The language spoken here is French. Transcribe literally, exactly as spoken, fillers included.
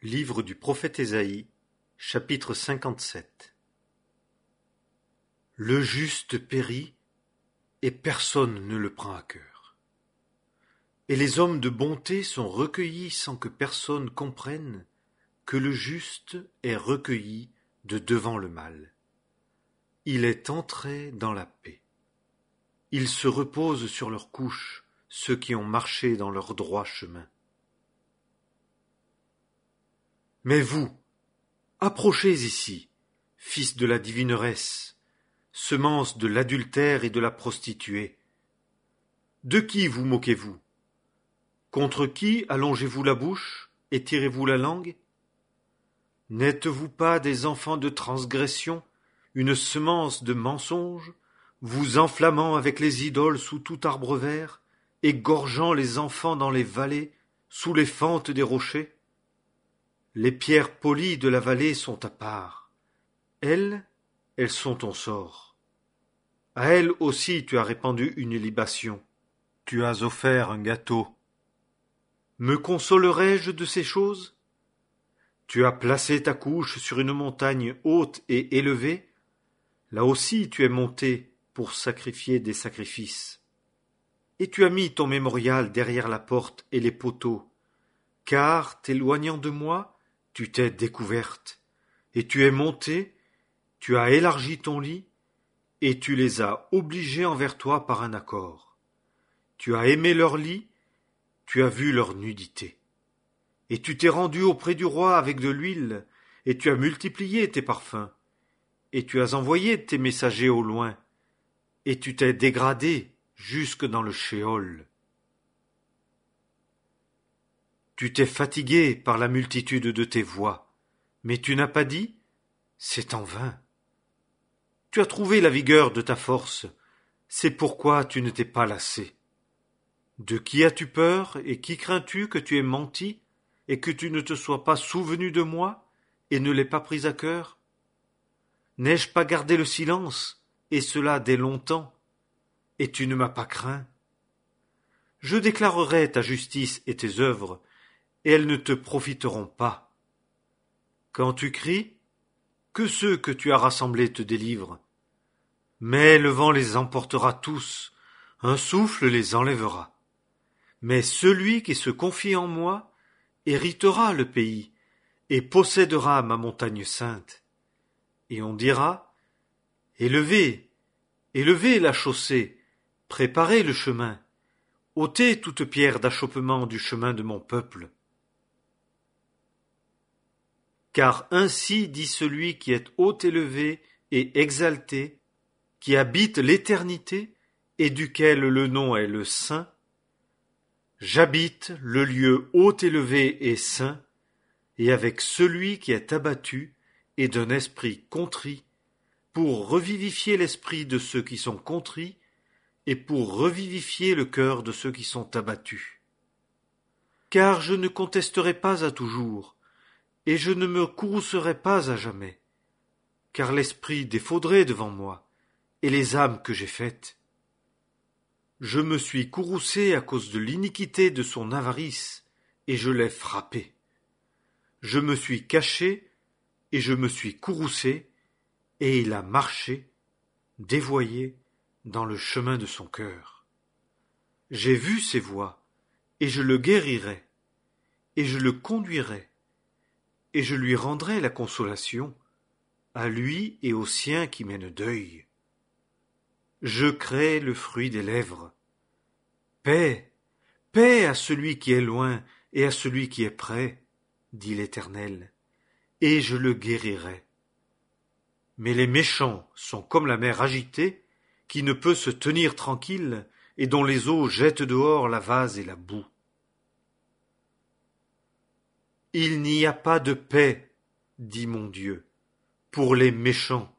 Livre du prophète Ésaïe, chapitre cinquante-sept. Le juste périt, et personne ne le prend à cœur. Et les hommes de bonté sont recueillis sans que personne comprenne que le juste est recueilli de devant le mal. Il est entré dans la paix. Ils se reposent sur leurs couches, ceux qui ont marché dans leur droit chemin. Mais vous, approchez ici, fils de la divineresse, semence de l'adultère et de la prostituée. De qui vous moquez-vous? Contre qui allongez-vous la bouche et tirez-vous la langue? N'êtes-vous pas des enfants de transgression, une semence de mensonge, vous enflammant avec les idoles sous tout arbre vert, égorgeant les enfants dans les vallées, sous les fentes des rochers? Les pierres polies de la vallée sont à part. Elles, elles sont ton sort. À elles aussi tu as répandu une libation. Tu as offert un gâteau. Me consolerai-je de ces choses? Tu as placé ta couche sur une montagne haute et élevée. Là aussi tu es monté pour sacrifier des sacrifices. Et tu as mis ton mémorial derrière la porte et les poteaux, car, t'éloignant de moi, tu t'es découverte, et tu es montée, tu as élargi ton lit, et tu les as obligés envers toi par un accord. Tu as aimé leur lit, tu as vu leur nudité. Et tu t'es rendu auprès du roi avec de l'huile, et tu as multiplié tes parfums, et tu as envoyé tes messagers au loin, et tu t'es dégradé jusque dans le shéol. Tu t'es fatigué par la multitude de tes voix, mais tu n'as pas dit « c'est en vain ». Tu as trouvé la vigueur de ta force, c'est pourquoi tu ne t'es pas lassé. De qui as-tu peur et qui crains-tu que tu aies menti et que tu ne te sois pas souvenu de moi et ne l'aies pas pris à cœur? N'ai-je pas gardé le silence, et cela dès longtemps, et tu ne m'as pas craint? Je déclarerai ta justice et tes œuvres, et elles ne te profiteront pas. Quand tu cries, que ceux que tu as rassemblés te délivrent. Mais le vent les emportera tous, un souffle les enlèvera. Mais celui qui se confie en moi héritera le pays et possédera ma montagne sainte. Et on dira, élevez, élevez la chaussée, préparez le chemin, ôtez toute pierre d'achoppement du chemin de mon peuple. Car ainsi dit celui qui est haut élevé et exalté, qui habite l'éternité et duquel le nom est le Saint. J'habite le lieu haut élevé et saint, et avec celui qui est abattu et d'un esprit contrit, pour revivifier l'esprit de ceux qui sont contrits, et pour revivifier le cœur de ceux qui sont abattus. Car je ne contesterai pas à toujours, et je ne me courroucerai pas à jamais, car l'esprit défaudrait devant moi, et les âmes que j'ai faites. Je me suis courroucé à cause de l'iniquité de son avarice, et je l'ai frappé. Je me suis caché, et je me suis courroucé, et il a marché, dévoyé, dans le chemin de son cœur. J'ai vu ses voies, et je le guérirai, et je le conduirai, et je lui rendrai la consolation, à lui et aux siens qui mènent deuil. Je crée le fruit des lèvres. Paix, paix à celui qui est loin et à celui qui est près, dit l'Éternel, et je le guérirai. Mais les méchants sont comme la mer agitée, qui ne peut se tenir tranquille et dont les eaux jettent dehors la vase et la boue. Il n'y a pas de paix, dit mon Dieu, pour les méchants,